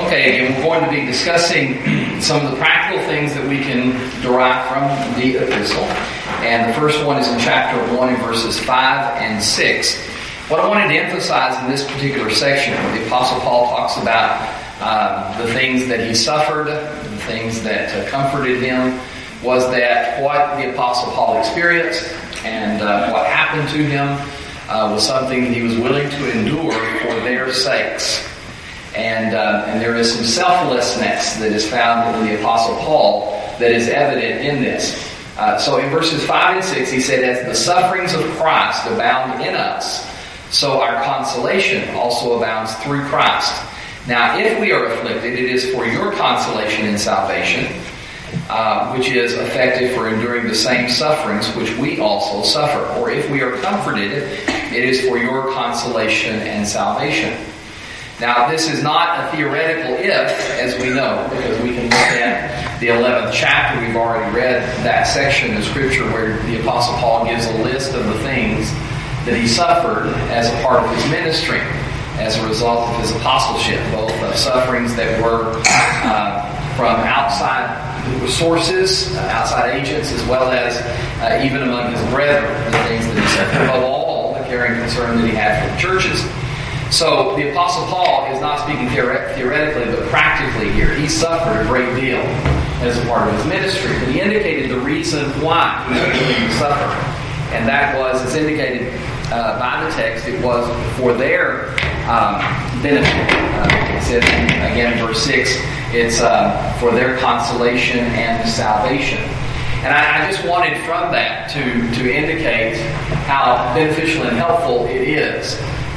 Okay, again, we're going to be discussing some of the practical things that we can derive from the epistle. And the first one is in chapter 1 in verses 5 and 6. What I wanted to emphasize in this particular section, where the Apostle Paul talks about the things that he suffered, the things that comforted him, was that what the Apostle Paul experienced and what happened to him was something that he was willing to endure for their sakes. And there is some selflessness that is found in the Apostle Paul that is evident in this. So in verses 5 and 6, he said, "As the sufferings of Christ abound in us, so our consolation also abounds through Christ. Now, if we are afflicted, it is for your consolation in salvation, which is effective for enduring the same sufferings which we also suffer. Or if we are comforted, it is for your consolation and salvation." Now, this is not a theoretical if, as we know, because we can look at the 11th chapter. We've already read that section of Scripture where the Apostle Paul gives a list of the things that he suffered as a part of his ministry, as a result of his apostleship, both of sufferings that were from outside sources, outside agents, as well as even among his brethren, the things that he suffered. Above all, the caring concern that he had for the churches. So the Apostle Paul is not speaking theoretically, but practically here. He suffered a great deal as a part of his ministry. But he indicated the reason why he was willing to suffer. And that was, as indicated by the text, it was for their benefit. It says, again in verse 6, it's for their consolation and salvation. And I just wanted from that to indicate how beneficial and helpful it is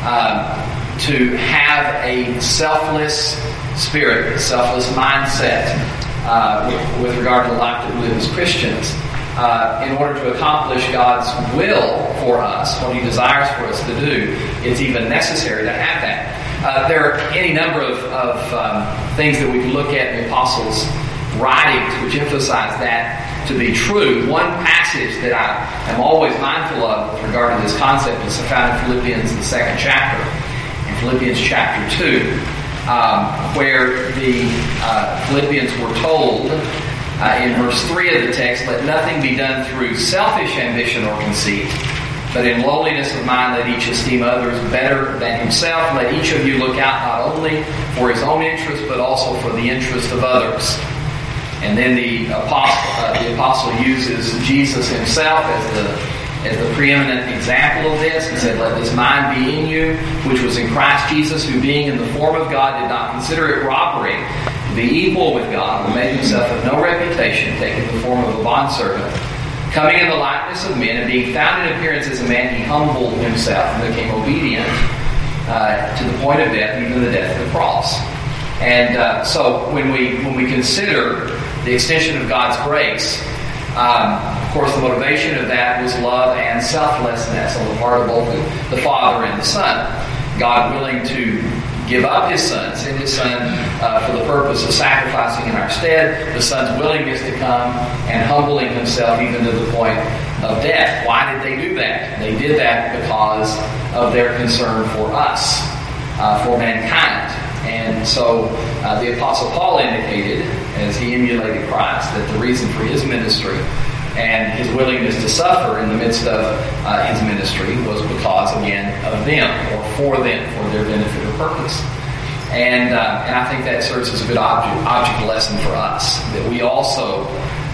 to have a selfless spirit, a selfless mindset with regard to the life that we live as Christians. In order to accomplish God's will for us, what He desires for us to do, it's even necessary to have that. There are any number of things that we can look at in the Apostles' writings which emphasize that to be true. One passage that I am always mindful of with regard to this concept is found in Philippians, the 2nd chapter. In Philippians chapter 2, where the Philippians were told in verse 3 of the text, "Let nothing be done through selfish ambition or conceit, but in lowliness of mind let each esteem others better than himself. Let each of you look out not only for his own interest, but also for the interest of others." And then the apostle uses Jesus himself as the preeminent example of this. He said, "Let this mind be in you, which was in Christ Jesus, who being in the form of God did not consider it robbery to be equal with God, but made himself of no reputation, taking the form of a bondservant. Coming in the likeness of men, and being found in appearance as a man, he humbled himself and became obedient to the point of death, even the death of the cross." And so when we consider the extension of God's grace, of course, the motivation of that was love and selflessness on the part of both the Father and the Son. God willing to give up His Son, send His Son for the purpose of sacrificing in our stead. The Son's willingness to come and humbling Himself even to the point of death. Why did they do that? They did that because of their concern for us, for mankind. And so the Apostle Paul indicated, as he emulated Christ, that the reason for his ministry and his willingness to suffer in the midst of his ministry was because, again, of them, or for them, for their benefit or purpose. And I think that serves as a good object lesson for us, that we also,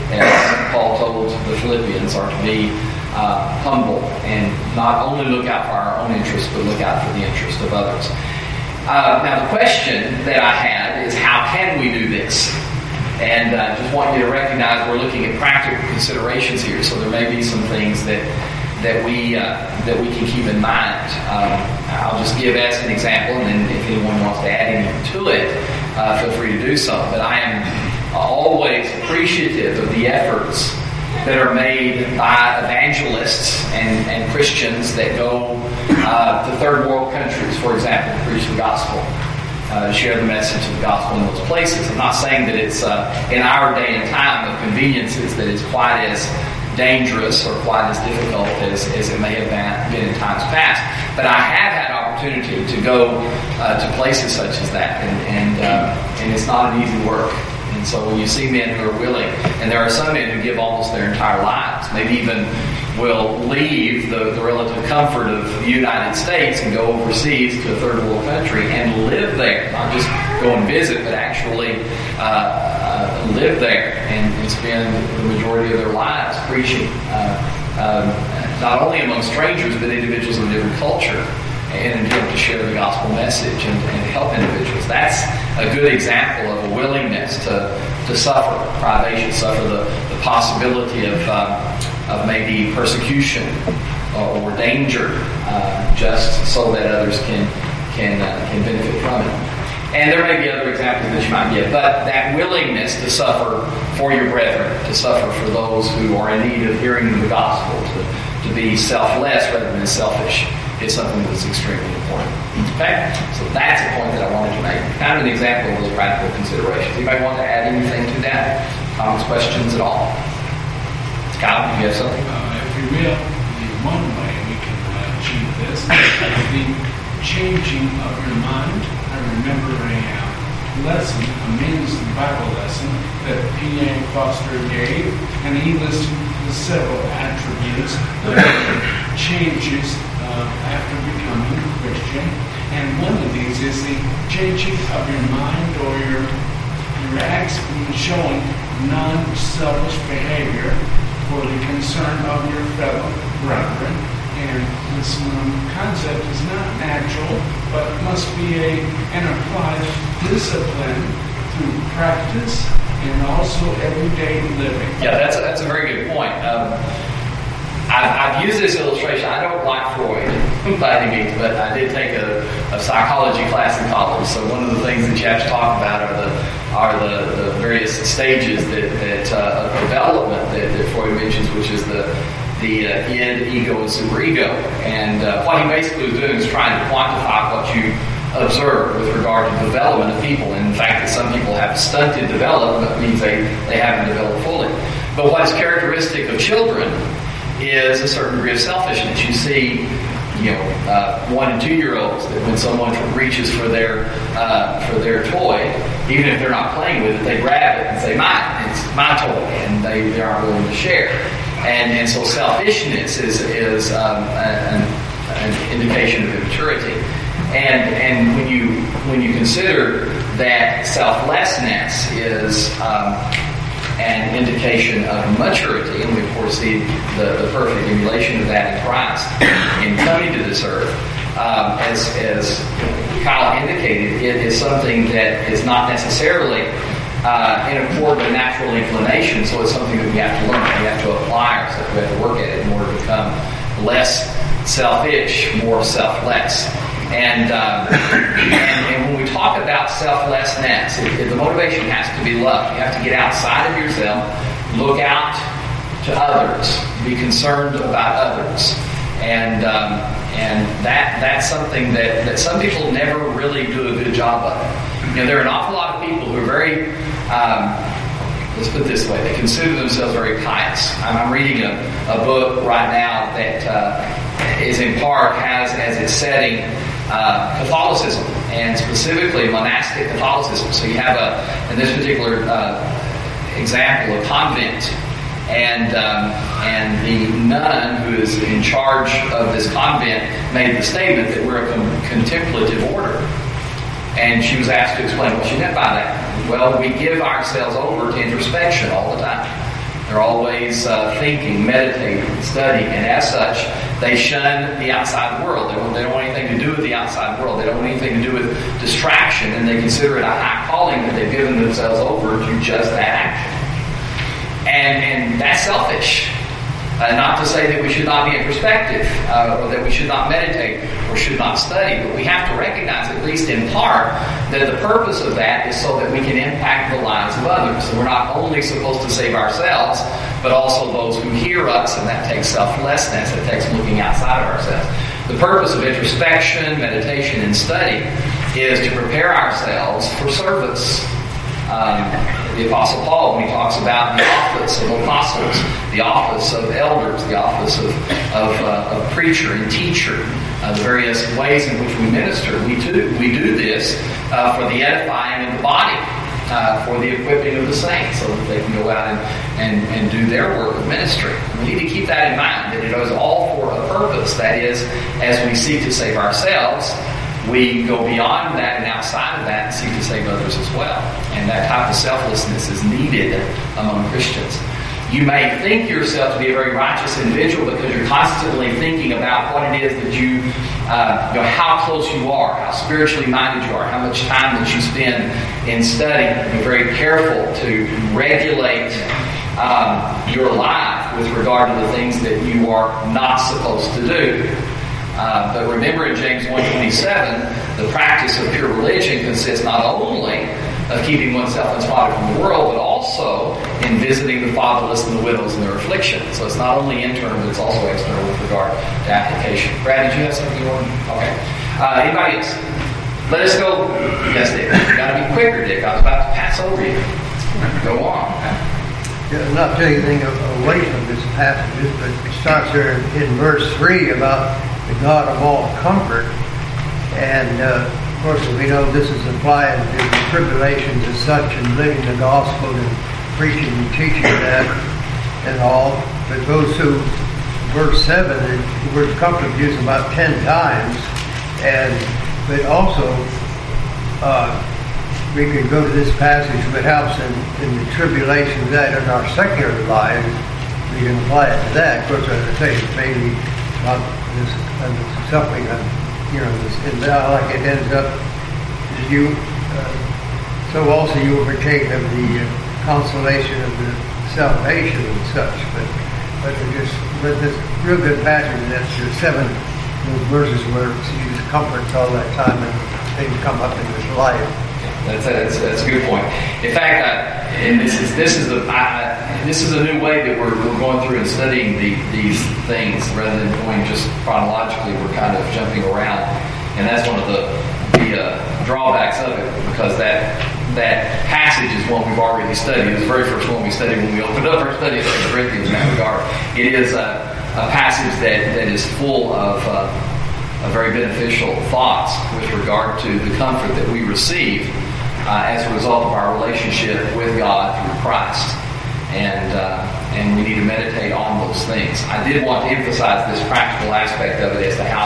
as Paul told the Philippians, are to be humble and not only look out for our own interests, but look out for the interest of others. Now, the question that I had is, how can we do this? And I just want you to recognize we're looking at practical considerations here, so there may be some things that we can keep in mind. I'll just give as an example, and then if anyone wants to add anything to it, feel free to do so. But I am always appreciative of the efforts that are made by evangelists and Christians that go to third world countries, for example, to preach the gospel, to share the message of the gospel in those places. I'm not saying that it's in our day and time of conveniences that it's quite as dangerous or quite as difficult as it may have been in times past, but I have had opportunity to go to places such as that and and it's not an easy work. And so when you see men who are willing, and there are some men who give almost their entire lives, maybe even will leave the relative comfort of the United States and go overseas to a third world country and live there, not just go and visit, but actually live there and spend the majority of their lives preaching, not only among strangers, but individuals of different culture, in an attempt to share the gospel message and to help individuals. That's a good example of a willingness to suffer privation, suffer the possibility of maybe persecution or danger, just so that others can benefit from it. And there may be other examples that you might give, but that willingness to suffer for your brethren, to suffer for those who are in need of hearing the gospel, to be selfless rather than selfish, is something that's extremely important. Okay? So that's a point that I wanted to make. Kind of an example of those practical considerations. Anybody want to add anything to that? Comments, questions at all? Kyle, do you have something? If you will, the one way we can achieve this is the changing of your mind. I remember a lesson, a men's Bible lesson, that P.A. Foster gave, and he listed the several attributes that changes after becoming a Christian. And one of these is the changing of your mind or your acts showing non-selfish behavior for the concern of your fellow brethren. And this concept is not natural, but must be an applied discipline through practice and also everyday living. Yeah, that's a very good point. I've used this illustration. I don't like Freud by any means, but I did take a psychology class in college. So one of the things that you have to talk about are the various stages of development that Freud mentions, which is the id, ego, and superego. And what he basically was doing is trying to quantify what you observe with regard to development of people. And in fact, that some people have stunted development means they haven't developed fully. But what is characteristic of children is a certain degree of selfishness. You see, 1 and 2 year olds that when someone reaches for their toy, even if they're not playing with it, they grab it and say, "Mine, it's my toy," and they aren't willing to share. And so selfishness is an indication of immaturity. And when you consider that selflessness is an indication of maturity, and we of course see the perfect emulation of that in Christ in coming to this earth, as Kyle indicated, it is something that is not necessarily in accord with natural inclination, so it's something that we have to learn. We have to apply ourselves. We have to work at it in order to become less selfish, more selfless. And when we talk about selflessness, the motivation has to be love. You have to get outside of yourself, look out to others, be concerned about others, and that's something that some people never really do a good job of. There are an awful lot of people who are very, let's put it this way, they consider themselves very pious. I'm reading a book right now that is in part has as its setting Catholicism, and specifically monastic Catholicism. So you have in this particular example, a convent, and the nun who is in charge of this convent made the statement that we're a contemplative order. And she was asked to explain what she meant by that. Well, we give ourselves over to introspection all the time. They're always thinking, meditating, studying, and as such, they shun the outside world. They don't want anything to do with the outside world. They don't want anything to do with distraction, and they consider it a high calling that they've given themselves over to just that action. And that's selfish. Not to say that we should not be introspective, or that we should not meditate, or should not study, but we have to recognize, at least in part, that the purpose of that is so that we can impact the lives of others. So we're not only supposed to save ourselves, but also those who hear us, and that takes selflessness, it takes looking outside of ourselves. The purpose of introspection, meditation, and study is to prepare ourselves for service. The Apostle Paul, when he talks about the office of apostles, the office of elders, the office of preacher and teacher, the various ways in which we minister, we do this for the edifying of the body. for the equipping of the saints, so that they can go out and do their work of ministry. We need to keep that in mind, that it is all for a purpose. That is, as we seek to save ourselves, we go beyond that and outside of that and seek to save others as well. And that type of selflessness is needed among Christians. You may think yourself to be a very righteous individual because you're constantly thinking about what it is that you know, how close you are, how spiritually minded you are, how much time that you spend in study. Be very careful to regulate your life with regard to the things that you are not supposed to do. But remember, in James 1:27, the practice of pure religion consists not only of keeping oneself unspotted from the world, but also in visiting the fatherless and the widows in their affliction. So it's not only internal, but it's also external with regard to application. Brad, did you have something you wanted? Okay. Anybody else? Let us go. Yes, Dick. You got to be quicker, Dick. I was about to pass over you. Go on. Yeah, not to take anything away from this passage, but it starts there in verse 3 about the God of all comfort. And of course, we know this is applied to the tribulations as such, and living the gospel and preaching and teaching that and all. But goes through verse 7, the word comfort is used about 10 times. But also, we could go to this passage if it helps in the tribulations that in our secular lives, we can apply it to that. Of course, as I say, maybe not this something like it ends up you. So also you will partake of the consolation of the salvation and such. But this real good passage. That's your 7 verses where it's used comforts all that time and things come up in this life. That's a good point. In fact, and this is a new way that we're going through and studying these things rather than going just chronologically. We're kind of jumping around, and that's one of the drawbacks of it, because that passage is one we've already studied. It was the very first one we studied when we opened up our study of 2 Corinthians in that regard. It is a passage that is full of very beneficial thoughts with regard to the comfort that we receive as a result of our relationship with God through Christ. And we need to meditate on those things. I did want to emphasize this practical aspect of it as to how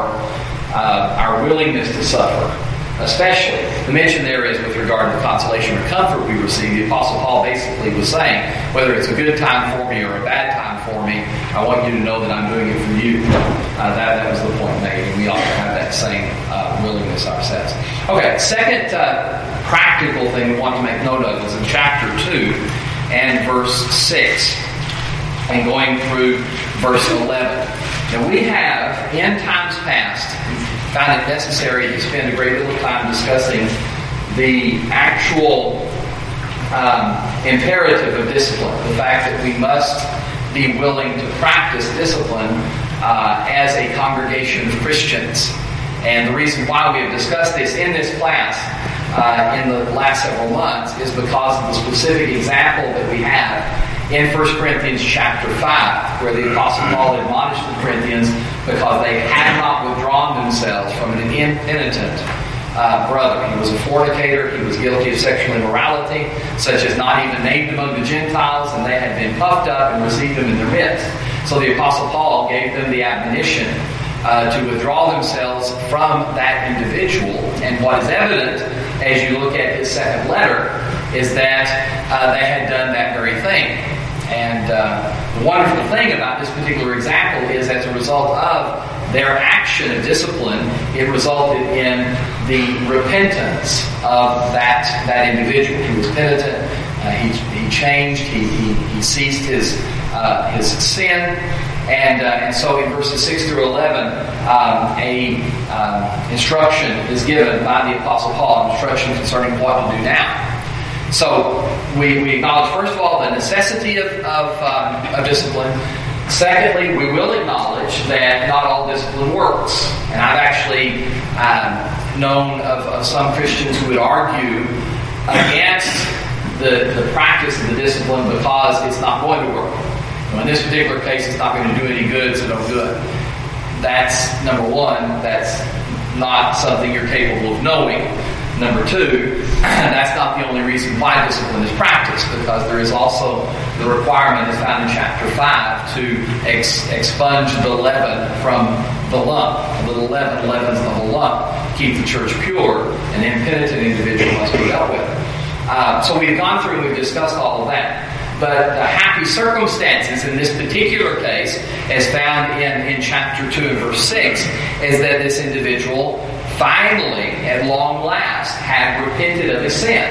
our willingness to suffer, especially, the mention there is with regard to the consolation or comfort we receive. The Apostle Paul basically was saying, whether it's a good time for me or a bad time for me, I want you to know that I'm doing it for you. That was the point made, and we ought to have that same willingness ourselves. Okay, second practical thing we want to make note of is in chapter 2 and verse 6, and going through verse 11. Now we have, in times past, found it necessary to spend a great deal of time discussing the actual imperative of discipline, the fact that we must be willing to practice discipline as a congregation of Christians. And the reason why we have discussed this in this class in the last several months is because of the specific example that we have in 1 Corinthians chapter 5, where the Apostle Paul admonished the Corinthians because they had not withdrawn themselves from an impenitent brother. He was a fornicator, he was guilty of sexual immorality, such as not even named among the Gentiles, and they had been puffed up and received him in their midst. So the Apostle Paul gave them the admonition to withdraw themselves from that individual. And what is evident as you look at his second letter is that they had done that very thing. And the wonderful thing about this particular example is, as a result of their action of discipline, it resulted in the repentance of that individual. He was penitent. He changed. He ceased his sin. And so in verses 6 through 11, instruction is given by the Apostle Paul, instruction concerning what to do now. So we acknowledge, first of all, the necessity of discipline. Secondly, we will acknowledge that not all discipline works. And I've actually known of some Christians who would argue against the practice of the discipline because it's not going to work. In this particular case, it's not going to do any good, so don't do it. That's number one. That's not something you're capable of knowing. Number two, that's not the only reason why discipline is practiced, because there is also the requirement as found in chapter 5 to expunge the leaven from the lump. A little leaven leavens the whole lump. Keep the church pure. An impenitent individual must be dealt with. So we've gone through and we've discussed all of that. But the happy circumstances in this particular case, as found in chapter 2 and verse 6, is that this individual finally, at long last, had repented of his sin.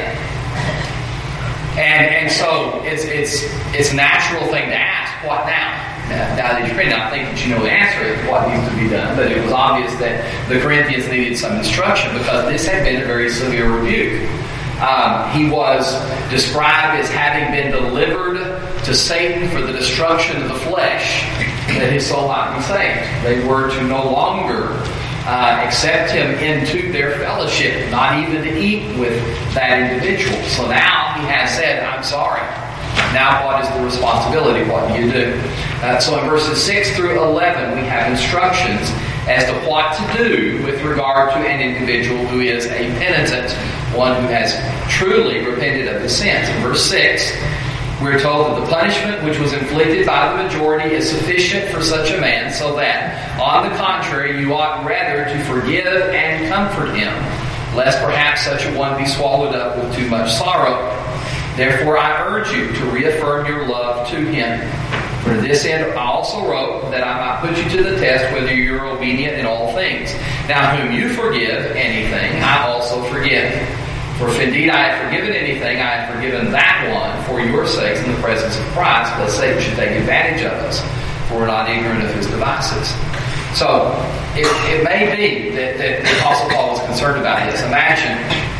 And so it's a natural thing to ask, what now? Now that you're repentant, I think that you know the answer to what needs to be done, but it was obvious that the Corinthians needed some instruction because this had been a very severe rebuke. He was described as having been delivered to Satan for the destruction of the flesh, that his soul might be saved. They were to no longer accept him into their fellowship, not even to eat with that individual. So now he has said, I'm sorry. Now what is the responsibility? What do you do? So in verses 6 through 11, we have instructions as to what to do with regard to an individual who is a penitent, one who has truly repented of his sins. In verse 6, we're told that the punishment which was inflicted by the majority is sufficient for such a man, so that, on the contrary, you ought rather to forgive and comfort him, lest perhaps such a one be swallowed up with too much sorrow. Therefore I urge you to reaffirm your love to him. For this end I also wrote, that I might put you to the test whether you are obedient in all things. Now whom you forgive anything, I also forgive. For if indeed I have forgiven anything, I have forgiven that one for your sakes in the presence of Christ, lest Satan should take advantage of us, for we're not ignorant of his devices. So it may be that the Apostle Paul was concerned about this. Imagine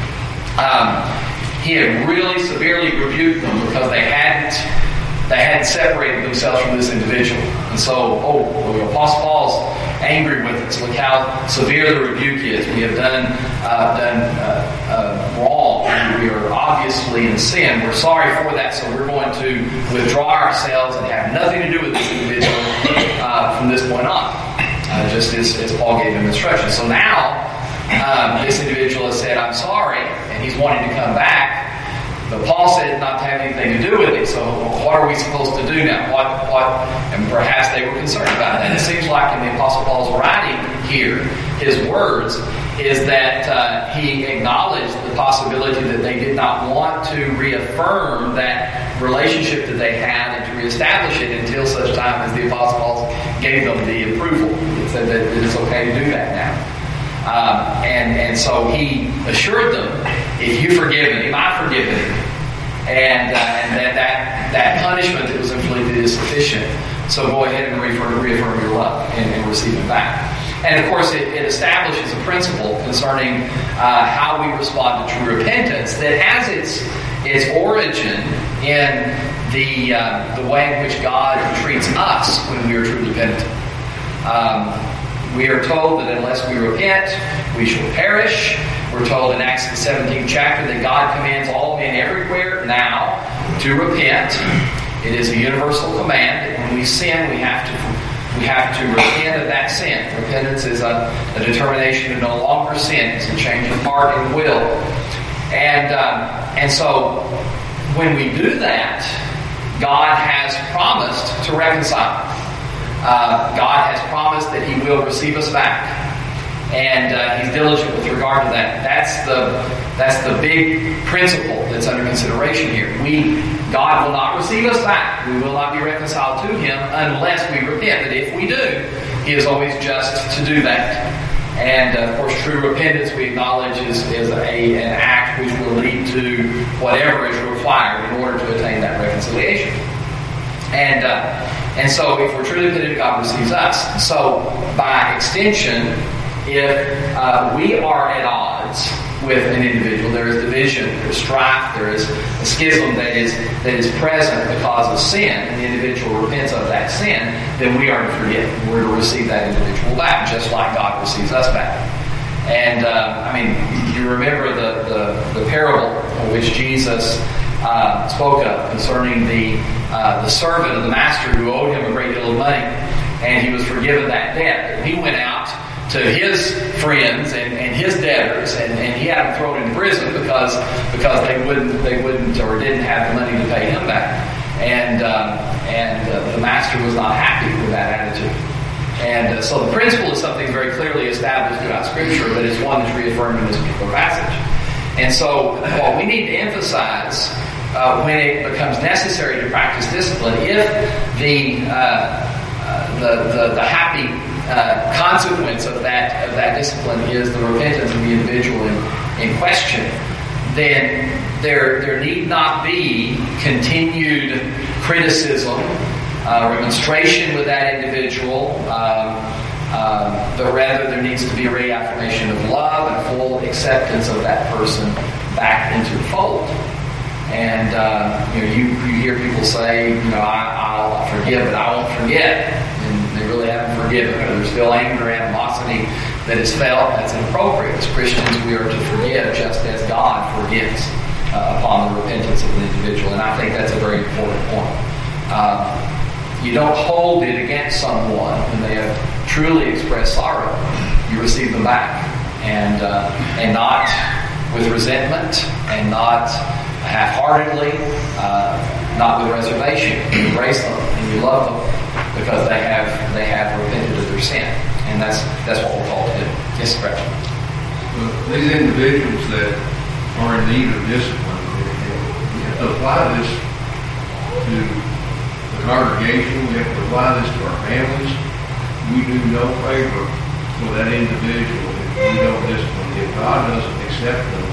he had really severely rebuked them because they hadn't separated themselves from this individual. And so, the Apostle Paul's angry with us. Look how severe the rebuke is. We have done wrong. We are obviously in sin. We're sorry for that, so we're going to withdraw ourselves and have nothing to do with this individual from this point on. Just as Paul gave him instructions. So now, this individual has said, I'm sorry, and he's wanting to come back. But Paul said not to have anything to do with it. So what are we supposed to do now? And perhaps they were concerned about that. It seems like in the Apostle Paul's writing here, his words, is that he acknowledged the possibility that they did not want to reaffirm that relationship that they had and to reestablish it until such time as the Apostle Paul gave them the approval. He said that it's okay to do that now. And so he assured them, if you've forgiven him, I've forgiven him. And that punishment that was inflicted is sufficient. So go ahead and reaffirm your love and receive him back. And of course, it establishes a principle concerning how we respond to true repentance that has its origin in the way in which God treats us when we are truly penitent. We are told that unless we repent, we shall perish. We're told in Acts the 17th chapter that God commands all men everywhere now to repent. It is a universal command that when we sin, we have to repent of that sin. Repentance is a determination to no longer sin. It's a change of heart and will. And so when we do that, God has promised to reconcile. God has promised that he will receive us back. And he's diligent with regard to that. That's the big principle that's under consideration here. God will not receive us back. We will not be reconciled to him unless we repent. But if we do, he is always just to do that. And of course, true repentance we acknowledge is an act which will lead to whatever is required in order to attain that reconciliation. And so if we're truly repentant, God receives us. So by extension, if we are at odds with an individual, there is division, there is strife, there is a schism that is present because of sin, and the individual repents of that sin, then we are to forgive. We're to receive that individual back, just like God receives us back. And you remember the parable which Jesus spoke of concerning the servant of the master who owed him a great deal of money, and he was forgiven that debt. He went out to his friends and his debtors, and he had them thrown into prison because they wouldn't or didn't have the money to pay him back, and the master was not happy with that attitude. And so the principle is something very clearly established throughout Scripture, but it's one that's reaffirmed in this particular passage. And so what we need to emphasize when it becomes necessary to practice discipline, if the happy consequence of that discipline is the repentance of the individual in question, then there need not be continued criticism, remonstration with that individual, but rather there needs to be a reaffirmation of love and full acceptance of that person back into the fold. And you hear people say, I'll forgive, but I won't forget. And they really haven't forgiven, or there's still anger, animosity that is felt. That's inappropriate. As Christians, we are to forgive just as God forgives upon the repentance of an individual. And I think that's a very important point. You don't hold it against someone when they have truly expressed sorrow. You receive them back, and not with resentment, and not half-heartedly, not with reservation. You embrace them and you love them because they have repented of their sin, and that's what we're called to do. Yes, correct. Well, these individuals that are in need of discipline, we have to apply this to the congregation. We have to apply this to our families. We do no favor for that individual if we don't discipline. If God doesn't accept them,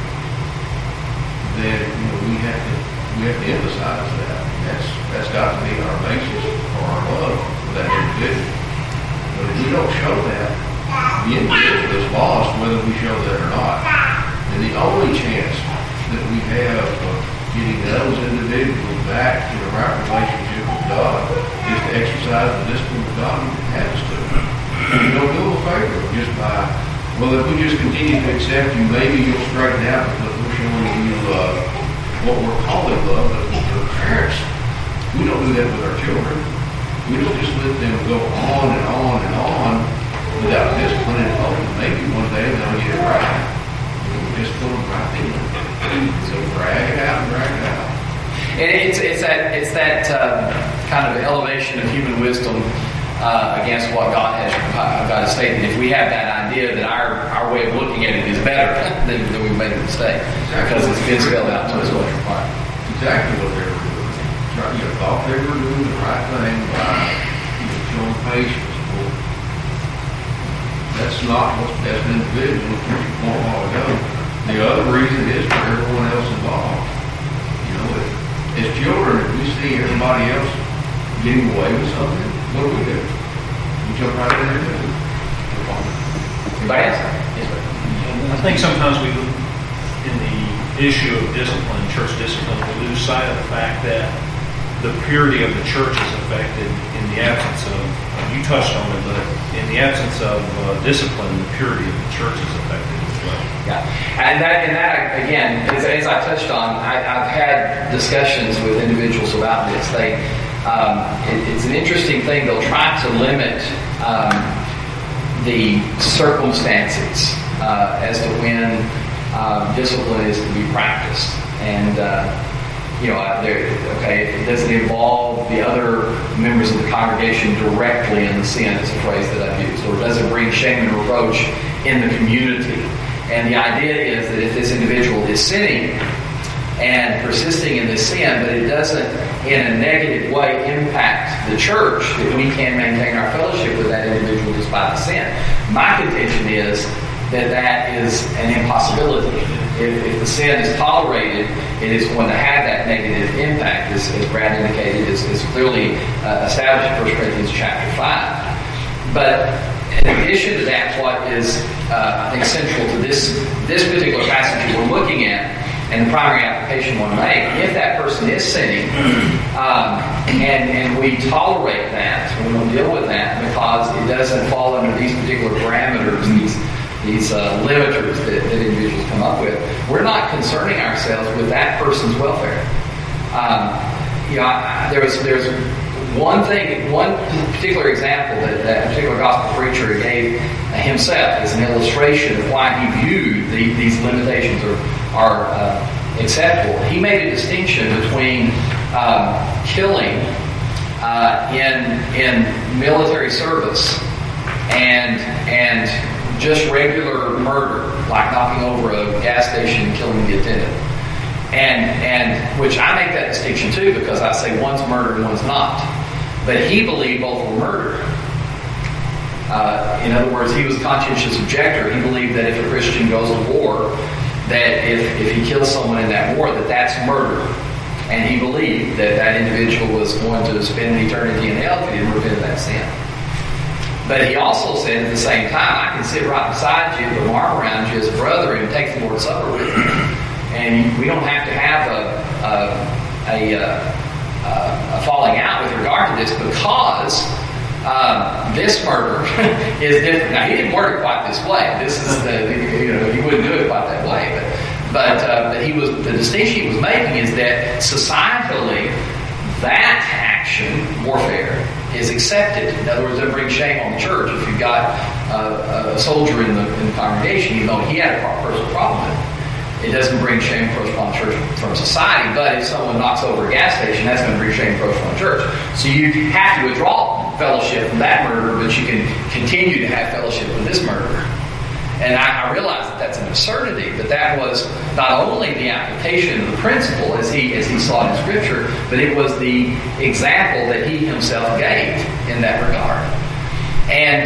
then we have to emphasize that. That's got to be our basis for our love for that individual. But if we don't show that, the individual is lost whether we show that or not. And the only chance that we have of getting those individuals back to the right relationship with God is to exercise the discipline that God has us to. We don't do a favor just by, well, if we just continue to accept you, maybe you'll straighten out because we're showing you what we're calling love. But with our parents, we don't do that with our children. We don't just let them go on and on and on without discipline and hope. Maybe one day they'll get it right. We just put them right in. So drag it out. And it's that kind of elevation of human wisdom against what God has stated. If we have that idea that our way of looking at it is better, then we've made a mistake because it's been spelled out to us what's required. Exactly what they were doing. You thought they were doing the right thing by showing patience. Well, that's not what's best in individual. A while ago. The other reason is for everyone else involved. As children, if we see everybody else getting away with something, what do? We jump right in there too. Anybody else? Yes, sir. I think sometimes we, in the issue of discipline, church discipline, we lose sight of the fact that the purity of the church is affected in the absence of, you touched on it, but in the absence of discipline, the purity of the church is affected as well. Yeah, and that again, as I touched on, I've had discussions with individuals about this. It's an interesting thing. They'll try to limit the circumstances as to when discipline is to be practiced, and it doesn't involve the other members of the congregation directly in the sin. It's a phrase that I've used, or does it bring shame and reproach in the community? And the idea is that if this individual is sinning and persisting in this sin, but it doesn't in a negative way impact the church, that we can maintain our fellowship with that individual despite the sin. My contention is that is an impossibility. If the sin is tolerated, it is going to have that negative impact, as Brad indicated, is clearly established in 1 Corinthians chapter 5. But in addition to that, what is, I think, central to this particular passage that we're looking at, and the primary application we want to make, if that person is sinning, and we tolerate that, we don't deal with that because it doesn't fall under these particular parameters, these limiters that individuals come up with, we're not concerning ourselves with that person's welfare. There was one particular example that particular gospel preacher gave himself as an illustration of why he viewed these limitations are acceptable. He made a distinction between killing in military service and just regular murder, like knocking over a gas station and killing the attendant. And which I make that distinction too, because I say one's murder and one's not. But he believed both were murder. In other words, he was a conscientious objector. He believed that if a Christian goes to war, that if he kills someone in that war, that's murder. And he believed that individual was going to spend eternity in hell if he didn't repent of that sin. But he also said at the same time, I can sit right beside you, put my arm around you as a brother, and take the Lord's Supper with you. And we don't have to have a falling out with regard to this, because this murder is different. Now, he didn't word it quite this way. This is he wouldn't do it quite that way. But the distinction he was making is that societally, that action, warfare, is accepted. In other words, it brings shame on the church. If you've got a soldier in the congregation, you know he had a personal problem with it. It doesn't bring shame and reproach upon the church from society, but if someone knocks over a gas station, that's going to bring shame and reproach upon the church. So you have to withdraw fellowship from that murder, but you can continue to have fellowship with this murderer. And I realize that that's an absurdity, but that was not only the application of the principle as he saw it in Scripture, but it was the example that he himself gave in that regard. And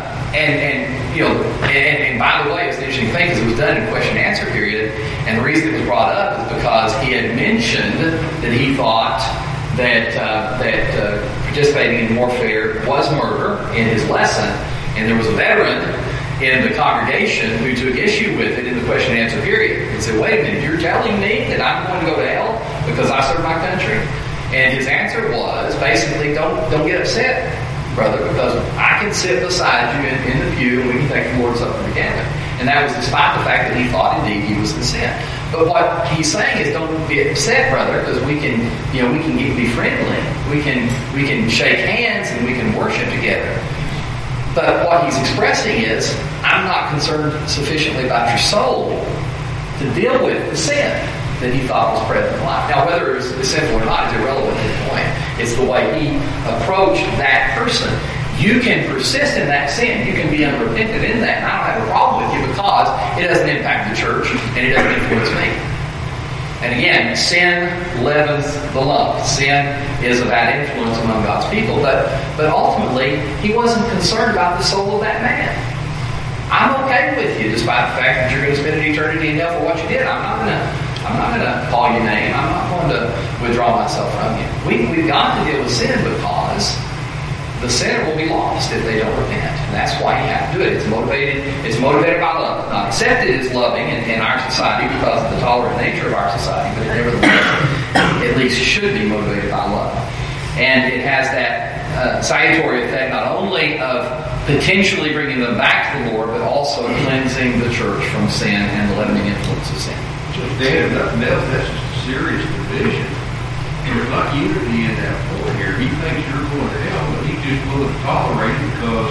by the way, it's an interesting thing because it was done in question and answer period, and the reason it was brought up is because he had mentioned that he thought that participating in warfare was murder in his lesson, and there was a veteran in the congregation who took issue with it in the question and answer period and said, wait a minute, you're telling me that I'm going to go to hell because I serve my country? And his answer was basically, don't get upset, brother, because I can sit beside you in the pew and we can take the Lord's Supper together. And that was despite the fact that he thought indeed he was in sin. But what he's saying is, don't be upset, brother, because we can be friendly. We can shake hands and we can worship together. But what he's expressing is, I'm not concerned sufficiently about your soul to deal with the sin that he thought was present in life. Now, whether it's sinful or not is irrelevant at this point. It's the way he approached that person. You can persist in that sin. You can be unrepentant in that. And I don't have a problem with you because it doesn't impact the church and it doesn't influence me. And again, sin leavens the lump. Sin is a bad influence among God's people. But ultimately, he wasn't concerned about the soul of that man. I'm okay with you, despite the fact that you're going to spend an eternity in hell for what you did. I'm not going to call your name. I'm not going to withdraw myself from you. We've got to deal with sin because the sinner will be lost if they don't repent. And that's why you have to do it. It's motivated by love. Not accepted as loving in our society because of the tolerant nature of our society, but nevertheless, at least should be motivated by love. And it has that salutary effect not only of potentially bringing them back to the Lord, but also cleansing the church from sin and the leavening influence of sin. Dan, nothing else, that's just a serious division. There's not unity in that point here. He thinks you're going to hell, but he's just willing to tolerate it because,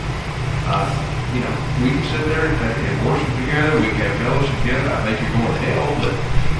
we can sit there and worship together, we can have fellowship together. I think you're going to hell, but,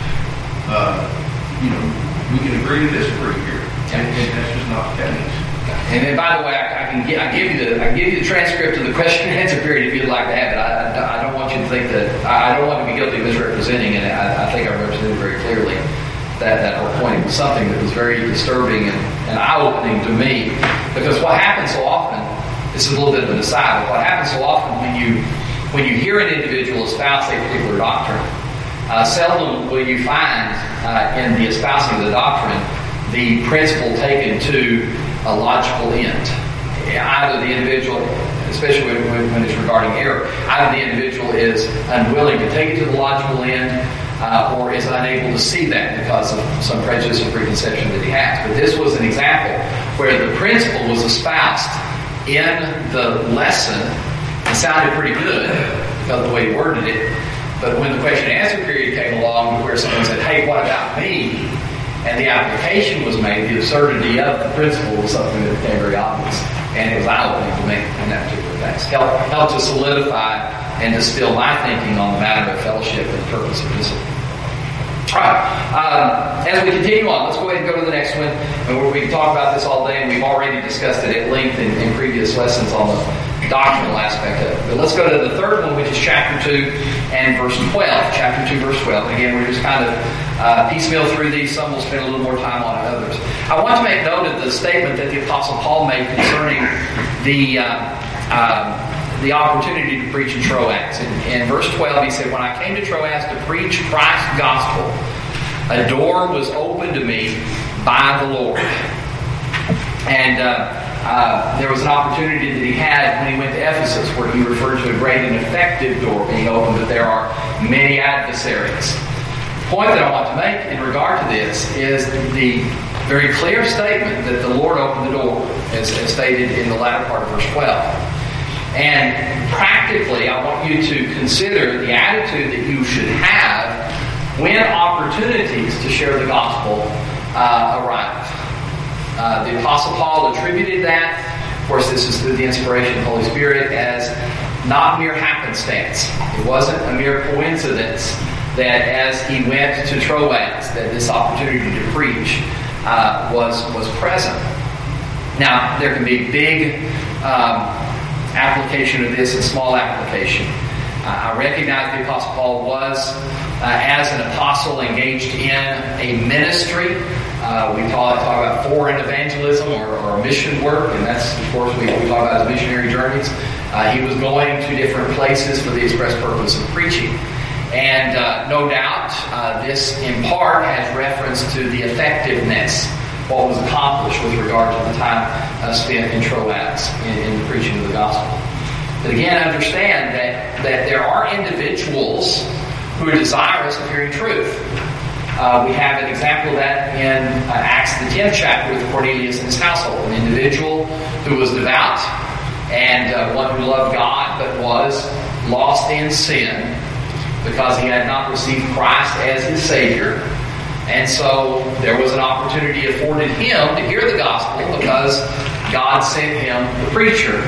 we can agree to disagree here. And that's just not the case. And then, by the way, I give you the transcript of the question and answer period if you'd like to have it. I don't want you to think that I don't want to be guilty of misrepresenting, and I think I represented very clearly that whole point. It was something that was very disturbing and eye-opening to me, because what happens so often, this is a little bit of an aside, but what happens so often when you hear an individual espouse a particular doctrine, seldom will you find in the espousing of the doctrine the principle taken to a logical end. Either the individual, especially when it's regarding error, either the individual is unwilling to take it to the logical end, or is unable to see that because of some prejudice or preconception that he has. But this was an example where the principle was espoused in the lesson. It sounded pretty good because of the way he worded it. But when the question and answer period came along where someone said, hey, what about me? and the application was made, the absurdity of the principle was something that became very obvious. And it was eye-opening to me in that particular text. Helped to solidify and distill my thinking on the matter of fellowship and the purpose of discipline. All right. As we continue on, let's go ahead and go to the next one. And we can talk about this all day, and we've already discussed it at length in previous lessons on the doctrinal aspect of it. But let's go to the third one, which is chapter 2 and verse 12. Chapter 2, verse 12. And again, we're just kind of piecemeal through these. Some will spend a little more time on others. I want to make note of the statement that the Apostle Paul made concerning the opportunity to preach in Troas. In verse 12, he said, "When I came to Troas to preach Christ's gospel, a door was opened to me by the Lord." And there was an opportunity that he had when he went to Ephesus, where he referred to a great and effective door being opened, but there are many adversaries. The point that I want to make in regard to this is the very clear statement that the Lord opened the door, as stated in the latter part of verse 12. And practically, I want you to consider the attitude that you should have when opportunities to share the gospel arrive. The Apostle Paul attributed that, of course this is through the inspiration of the Holy Spirit, as not mere happenstance. It wasn't a mere coincidence that as he went to Troas, that this opportunity to preach was present. Now, there can be big application of this and small application. I recognize the Apostle Paul was, as an apostle, engaged in a ministry. We talk about foreign evangelism or mission work, and that's, of course, we talk about his missionary journeys. He was going to different places for the express purpose of preaching. And no doubt, this in part has reference to the effectiveness, what was accomplished with regard to the time spent in Troas in the preaching of the gospel. But again, understand that there are individuals who are desirous of hearing truth. We have an example of that in Acts the 10th chapter with Cornelius and his household, an individual who was devout and one who loved God but was lost in sin because he had not received Christ as his Savior. And so there was an opportunity afforded him to hear the gospel because God sent him the preacher,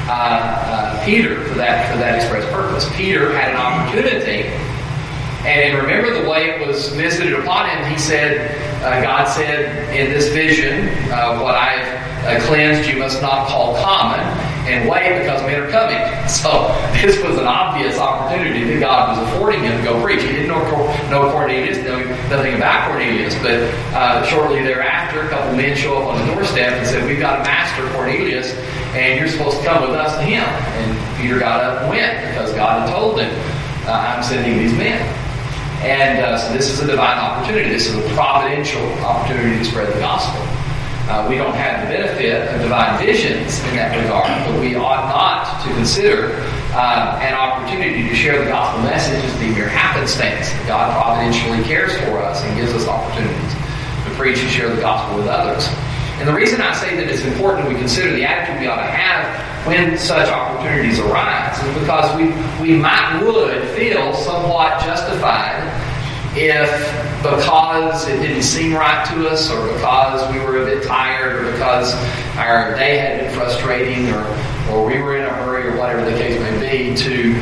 Peter, for that express purpose. Peter had an opportunity, and remember the way it was visited upon him. He said, God said in this vision, what I've cleansed you must not call common, and wait because men are coming. So this was an obvious opportunity that God was affording him to go preach. He didn't know Cornelius, knew nothing about Cornelius, but shortly thereafter, a couple men show up on the doorstep and said, "We've got a master, Cornelius, and you're supposed to come with us to him." And Peter got up and went because God had told him, "I'm sending these men." And so this is a divine opportunity. This is a providential opportunity to spread the gospel. We don't have the benefit of divine visions in that regard, but we ought not to consider an opportunity to share the gospel message as being mere happenstance. God providentially cares for us and gives us opportunities to preach and share the gospel with others. And the reason I say that it's important we consider the attitude we ought to have when such opportunities arise is because we would feel somewhat justified if, because it didn't seem right to us, or because we were a bit tired, or because our day had been frustrating, or we were in a hurry, or whatever the case may be, to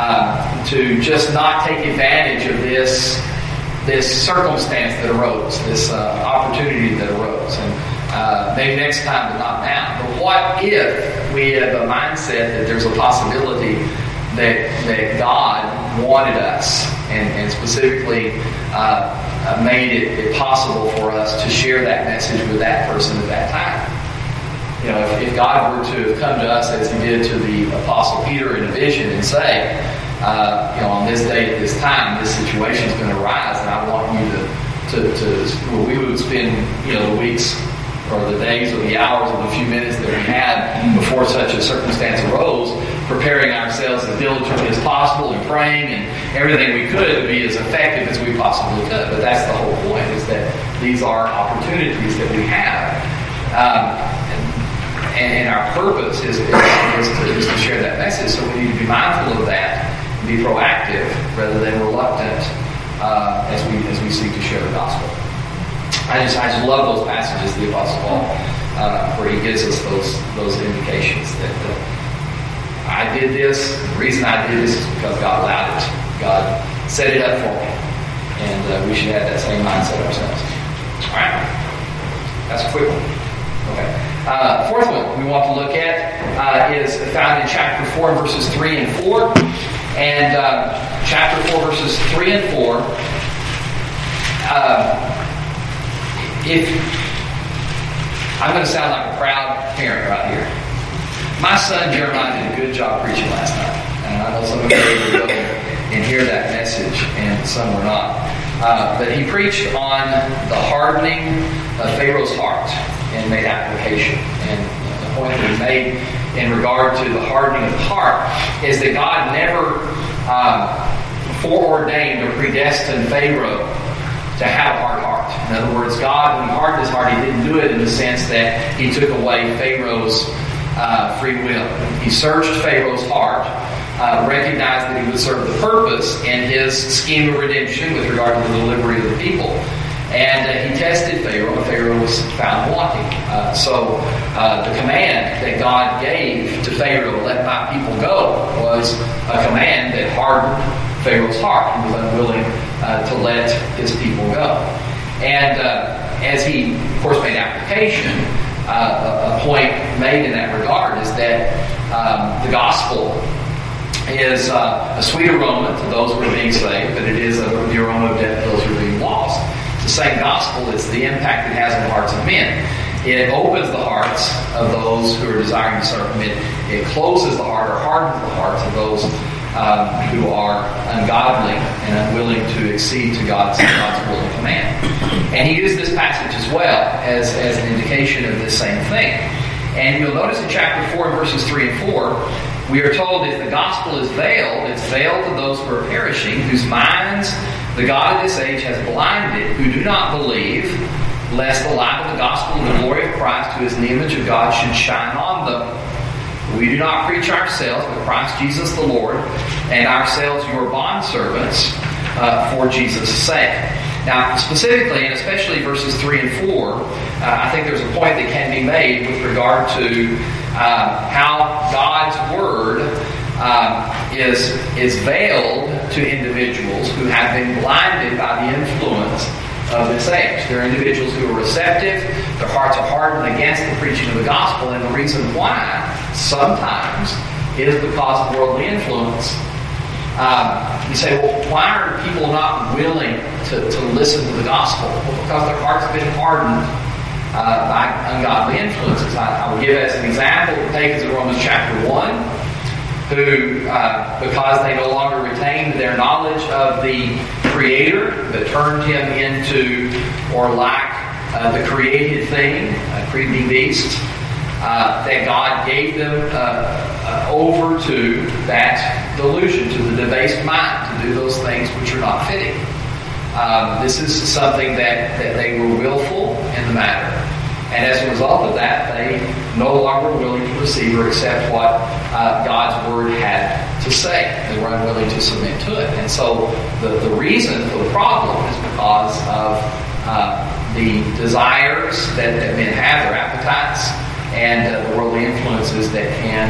just not take advantage of this circumstance that arose, this opportunity that arose, and maybe next time, but not now. But what if we have a mindset that there's a possibility that God wanted us and specifically made it possible for us to share that message with that person at that time? You know, if God were to have come to us as he did to the Apostle Peter in a vision and say, on this day at this time, this situation is going to arise, and I want you we would spend, the weeks or the days or the hours or the few minutes that we had before such a circumstance arose, preparing ourselves as diligently as possible and praying and everything we could to be as effective as we possibly could. But that's the whole point, is that these are opportunities that we have. And our purpose is to share that message. So we need to be mindful of that and be proactive rather than reluctant as we seek to share the gospel. I just love those passages of the Apostle Paul, where he gives us those indications that I did this. The reason I did this is because God allowed it. God set it up for me, and we should have that same mindset ourselves. All right, that's a quick one. Okay. Fourth one we want to look at is found in chapter 4, verses 3 and 4, and chapter 4, verses 3 and 4. If I'm going to sound like a proud parent right here. My son Jeremiah did a good job preaching last night. And I know some of you were able to go and hear that message, and some were not. But he preached on the hardening of Pharaoh's heart and made application. And the point that he made in regard to the hardening of the heart is that God never foreordained or predestined Pharaoh to have a hard heart. In other words, God, when he hardened his heart, he didn't do it in the sense that he took away Pharaoh's free will. He searched Pharaoh's heart, recognized that he would serve the purpose in his scheme of redemption with regard to the delivery of the people. And he tested Pharaoh, and Pharaoh was found wanting. So the command that God gave to Pharaoh, let my people go, was a command that hardened Pharaoh's heart. He was unwilling to let his people go. And as he, of course, made application, a point made in that regard is that the gospel is a sweet aroma to those who are being saved, but it is the aroma of death to those who are being lost. The same gospel is the impact it has on the hearts of men. It opens the hearts of those who are desiring to serve Him. It closes the heart or hardens the hearts of those who are ungodly and unwilling to accede to God's will and command. And he used this passage as well as an indication of this same thing. And you'll notice in chapter 4, verses 3 and 4, we are told if the gospel is veiled, it's veiled to those who are perishing, whose minds the God of this age has blinded, who do not believe, lest the light of the gospel and the glory of Christ, who is in the image of God, should shine on them. We do not preach ourselves, but Christ Jesus the Lord, and ourselves your bondservants for Jesus' sake. Now, specifically, and especially verses 3 and 4, I think there's a point that can be made with regard to how God's Word is veiled to individuals who have been blinded by the influence of this age. There are individuals who are receptive, their hearts are hardened against the preaching of the gospel, and the reason why sometimes is because of worldly influence. You say, well, why are people not willing to listen to the gospel? Well, because their hearts have been hardened by ungodly influences. I will give as an example, take as in Romans chapter 1, who, because they no longer retained their knowledge of the Creator that turned him into, or like the created thing, a creeping beast, that God gave them over to that delusion, to the debased mind, to do those things which are not fitting. This is something that they were willful in the matter. And as a result of that, they no longer were willing to receive or accept what God's Word had to say. They were unwilling to submit to it. And so the reason for the problem is because of the desires that men have, their appetites, and the worldly influences that can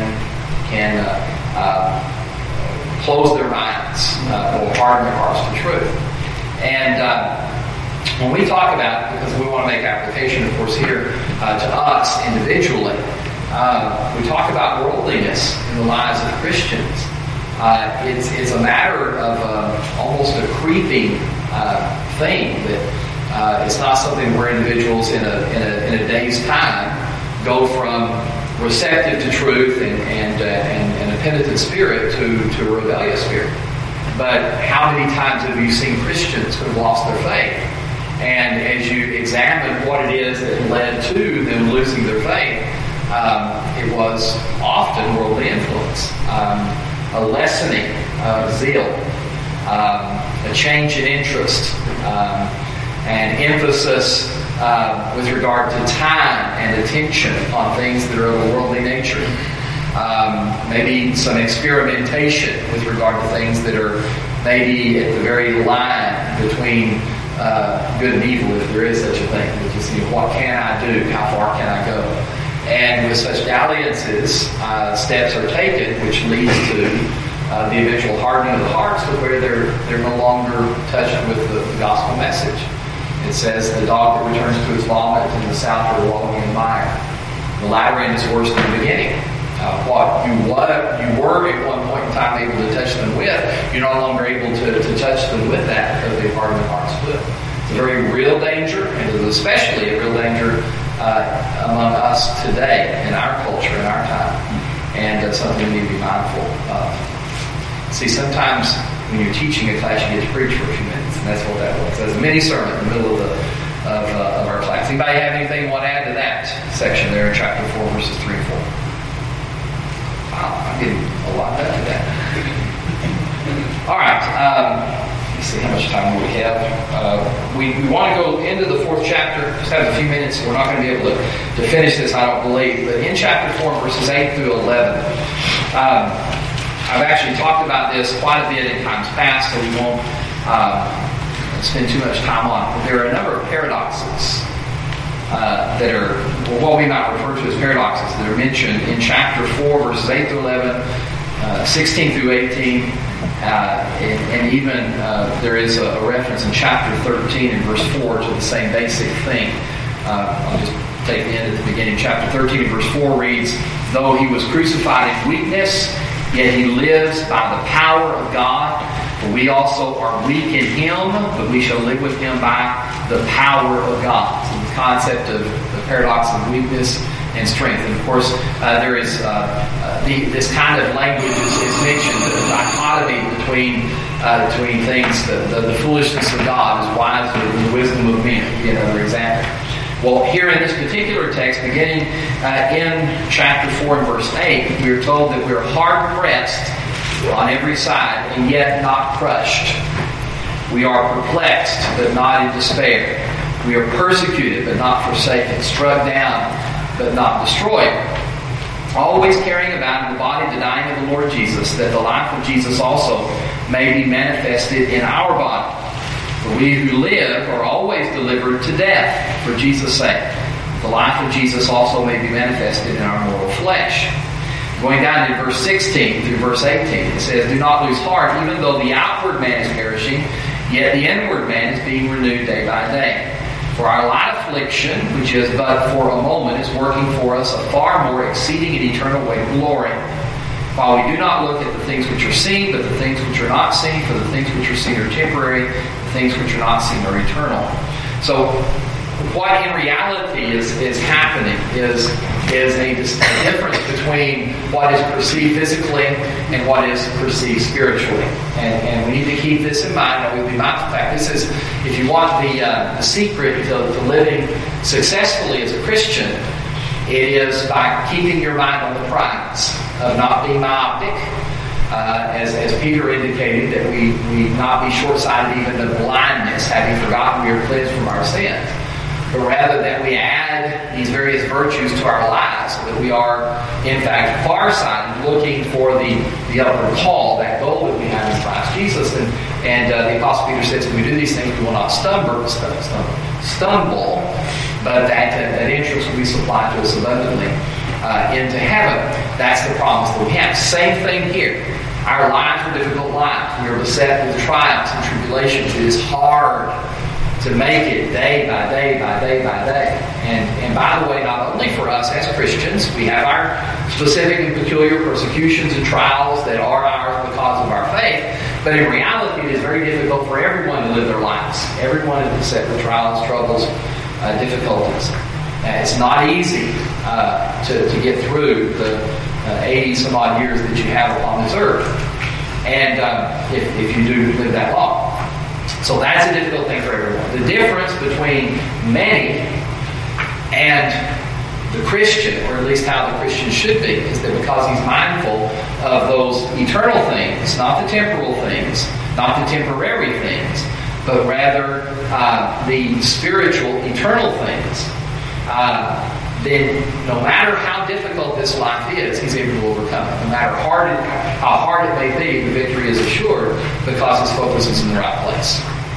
close their minds or harden their hearts to truth. And when we talk about, because we want to make application, of course, here to us individually, we talk about worldliness in the lives of Christians. It's a matter of almost a creeping thing that it's not something where individuals in a day's time go from receptive to truth and a penitent spirit to a rebellious spirit. But how many times have you seen Christians who have lost their faith? And as you examine what it is that led to them losing their faith, it was often worldly influence, a lessening of zeal, a change in interest, an emphasis with regard to time and attention on things that are of a worldly nature. Maybe some experimentation with regard to things that are maybe at the very line between good and evil, if there is such a thing. Which is, what can I do? How far can I go? And with such dalliances, steps are taken, which leads to the eventual hardening of the hearts, to where they're no longer touched with the gospel message. It says, the dog that returns to its vomit and the south are wallowing in mire. The latter end is worse than the beginning. What you were at one point in time able to touch them with, you're no longer able to touch them with that, because they've hardened their hearts with. It's a very real danger, and it is especially a real danger among us today, in our culture, in our time, and something we need to be mindful of. See, sometimes when you're teaching a class, you get to preach for a few minutes, and that's what that was. That's a mini sermon in the middle of our class. Anybody have anything you want to add to that section there in chapter 4, verses 3 and 4? Wow, I'm getting a lot done today. All right. Let's see how much time we have. We want to go into the 4th chapter. Just have a few minutes. We're not going to be able to finish this, I don't believe. But in chapter 4, verses 8 through 11, I've actually talked about this quite a bit in times past, so we won't spend too much time on it. But there are a number of paradoxes that are, what we might refer to as paradoxes, that are mentioned in chapter 4, verses 8 through 11, 16 through 18, and even there is a reference in chapter 13 and verse 4 to the same basic thing. I'll just take the end at the beginning. Chapter 13 and verse 4 reads, though he was crucified in weakness, yet he lives by the power of God. For we also are weak in him, but we shall live with him by the power of God. So the concept of the paradox of weakness and strength. And of course, there is this kind of language is mentioned, the dichotomy between things. The foolishness of God is wiser than the wisdom of men. To give another example. Well, here in this particular text, beginning in chapter 4 and verse 8, we are told that we are hard pressed on every side and yet not crushed. We are perplexed but not in despair. We are persecuted but not forsaken, struck down but not destroyed. Always carrying about in the body the dying of the Lord Jesus, that the life of Jesus also may be manifested in our body. For we who live are always delivered to death for Jesus' sake. The life of Jesus also may be manifested in our mortal flesh. Going down to verse 16 through verse 18, it says, do not lose heart, even though the outward man is perishing, yet the inward man is being renewed day by day. For our light affliction, which is but for a moment, is working for us a far more exceeding and eternal weight of glory. While we do not look at the things which are seen, but the things which are not seen, for the things which are seen are temporary, the things which are not seen are eternal. So, what in reality is happening is a difference between what is perceived physically and what is perceived spiritually. And we need to keep this in mind. And we'll be mindful of the fact, this is, if you want the secret to living successfully as a Christian, it is by keeping your mind on the prize, of not being myopic, as Peter indicated, that we not be short-sighted even to blindness, having forgotten we are cleansed from our sins, but rather that we add these various virtues to our lives, so that we are, in fact, far-sighted, looking for the upward call, that goal that we have in Christ Jesus. And the Apostle Peter says, if we do these things, we will not stumble, but that entrance will be supplied to us abundantly into heaven. That's the promise that we have. Same thing here. Our lives are difficult lives. We are beset with trials and tribulations. It is hard to make it day by day by day by day. And by the way, not only for us as Christians, we have our specific and peculiar persecutions and trials that are ours because of our faith, but in reality it is very difficult for everyone to live their lives. Everyone is beset with trials, troubles, difficulties. It's not easy to get through the 80 some odd years that you have upon this earth, and if you do live that long. So that's a difficult thing for everyone. The difference between many and the Christian, or at least how the Christian should be, is that because he's mindful of those eternal things, not the temporal things, not the temporary things, but rather the spiritual, eternal things, then no matter how difficult this life is, he's able to overcome it. No matter how hard it may be, the victory is assured because his focus is in the right place.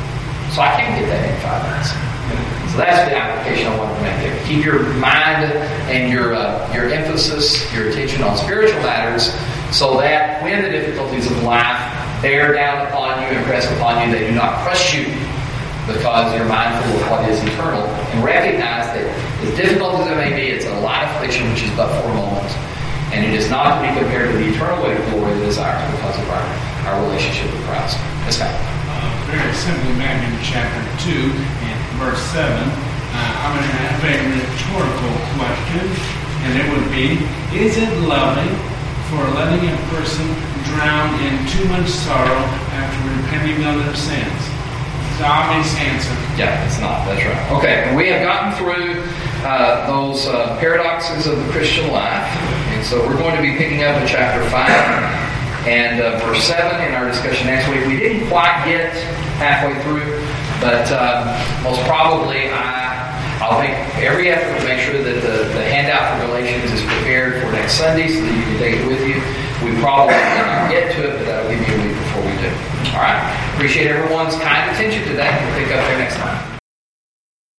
So I can't get that in 5 minutes. So that's the application I wanted to make there. Keep your mind and your emphasis, your attention on spiritual matters, so that when the difficulties of life bear down upon you and press upon you, they do not crush you, because you're mindful of what is eternal, and recognize that as difficult as it may be, it's a light affliction which is but for a moment, and it is not to be compared to the eternal weight of glory that is ours because of our relationship with Christ. Yes, ma'am. Very simply, Matthew chapter 2 and verse 7, I'm going to have a rhetorical question, and it would be, is it loving for letting a person drown in too much sorrow after repenting of their sins? It's the obvious answer. Yeah, it's not. That's right. Okay, and we have gotten through those paradoxes of the Christian life, and so we're going to be picking up in chapter 5 and verse 7 in our discussion next week. We didn't quite get halfway through, but most probably I'll make every effort to make sure that the handout for Galatians is prepared for next Sunday so that you can take it with you. We probably will not get to it, but that'll give you a week before we do. All right. Appreciate everyone's kind attention today. We'll pick up there next time.